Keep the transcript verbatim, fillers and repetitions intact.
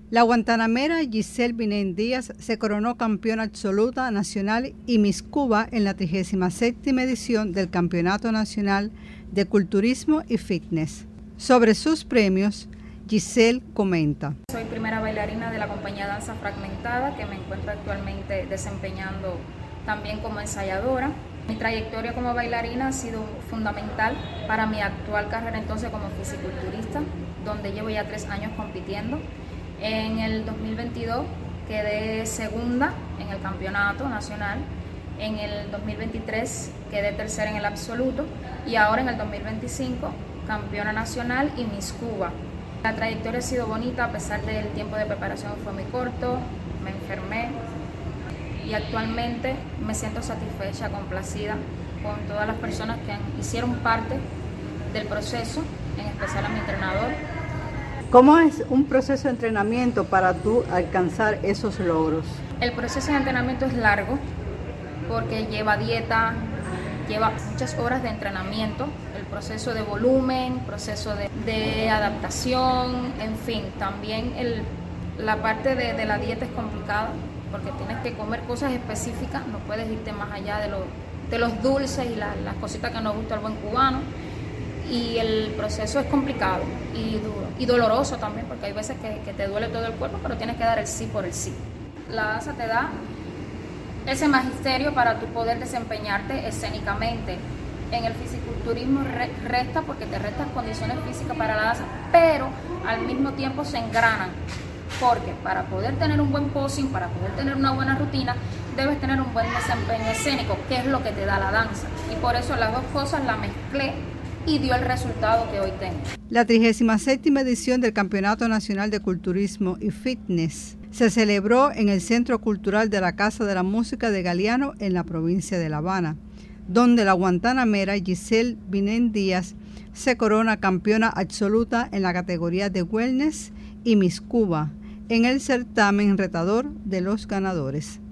La guantanamera Giselle Binén Díaz se coronó campeona absoluta nacional y Miss Cuba en la trigésima séptima edición del Campeonato Nacional de Culturismo y Fitness. Sobre sus premios, Giselle comenta. Soy primera bailarina de la compañía Danza Fragmentada, que me encuentro actualmente desempeñando también como ensayadora. Mi trayectoria como bailarina ha sido fundamental para mi actual carrera entonces como fisiculturista, donde llevo ya tres años compitiendo. En el dos mil veintidós quedé segunda en el campeonato nacional, en el dos mil veintitrés quedé tercera en el absoluto y ahora en el dos mil veinticinco campeona nacional y Miss Cuba. La trayectoria ha sido bonita a pesar del tiempo de preparación fue muy corto, me enfermé y actualmente me siento satisfecha, complacida con todas las personas que hicieron parte del proceso, en especial a mi entrenador. ¿Cómo es un proceso de entrenamiento para tú alcanzar esos logros? El proceso de entrenamiento es largo porque lleva dieta, lleva muchas horas de entrenamiento, el proceso de volumen, proceso de, de adaptación, en fin, también el, la parte de, de la dieta es complicada porque tienes que comer cosas específicas, no puedes irte más allá de, lo, de los dulces y la, las cositas que nos gusta al buen cubano. Y el proceso es complicado y duro y doloroso también, porque hay veces que, que te duele todo el cuerpo, pero tienes que dar el sí por el sí. La danza te da ese magisterio para tu poder desempeñarte escénicamente. En el fisiculturismo re, resta porque te restas condiciones físicas para la danza, pero al mismo tiempo se engranan, porque para poder tener un buen posing, para poder tener una buena rutina, debes tener un buen desempeño escénico, que es lo que te da la danza. Y por eso las dos cosas las mezclé y dio el resultado que hoy tengo. La trigésima séptima edición del Campeonato Nacional de Culturismo y Fitness se celebró en el Centro Cultural de la Casa de la Música de Galeano en la provincia de La Habana, donde la guantanamera Giselle Binén Díaz se corona campeona absoluta en la categoría de Wellness y Miss Cuba en el certamen retador de los ganadores.